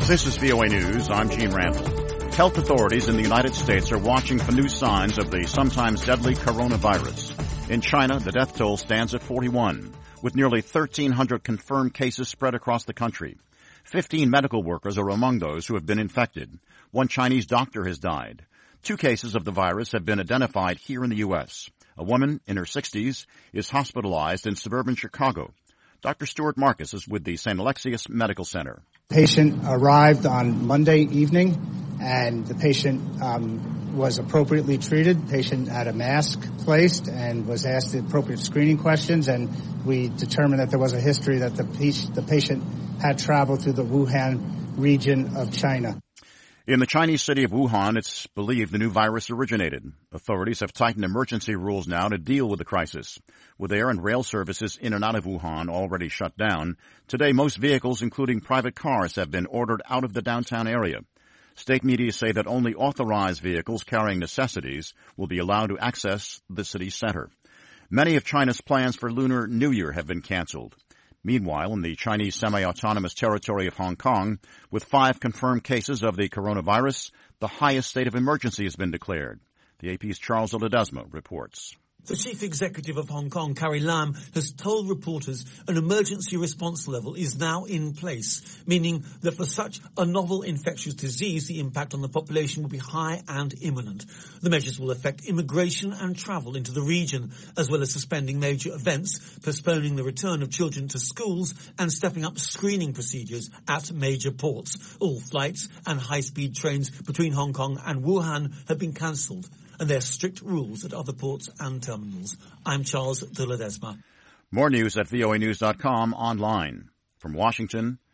This is VOA News. I'm Gene Randall. Health authorities in the United States are watching for new signs of the sometimes deadly coronavirus. In China, the death toll stands at 41, with nearly 1,300 confirmed cases spread across the country. 15 medical workers are among those who have been infected. One Chinese doctor has died. 2 cases of the virus have been identified here in the U.S. A woman in her 60s is hospitalized in suburban Chicago. Dr. Stuart Marcus is with the St. Alexius Medical Center. Patient arrived on Monday evening, and the patient was appropriately treated. Patient had a mask placed and was asked the appropriate screening questions, and we determined that there was a history that the patient had traveled to the Wuhan region of China. In the Chinese city of Wuhan, it's believed the new virus originated. Authorities have tightened emergency rules now to deal with the crisis. With air and rail services in and out of Wuhan already shut down, today most vehicles, including private cars, have been ordered out of the downtown area. State media say that only authorized vehicles carrying necessities will be allowed to access the city center. Many of China's plans for Lunar New Year have been canceled. Meanwhile, in the Chinese semi-autonomous territory of Hong Kong, with 5 confirmed cases of the coronavirus, the highest state of emergency has been declared. The AP's Charles Ledesma reports. The chief executive of Hong Kong, Carrie Lam, has told reporters an emergency response level is now in place, meaning that for such a novel infectious disease, the impact on the population will be high and imminent. The measures will affect immigration and travel into the region, as well as suspending major events, postponing the return of children to schools, and stepping up screening procedures at major ports. All flights and high-speed trains between Hong Kong and Wuhan have been cancelled, and there are strict rules at other ports and terminals. I'm Charles de Ledesma. More news at voanews.com online. From Washington,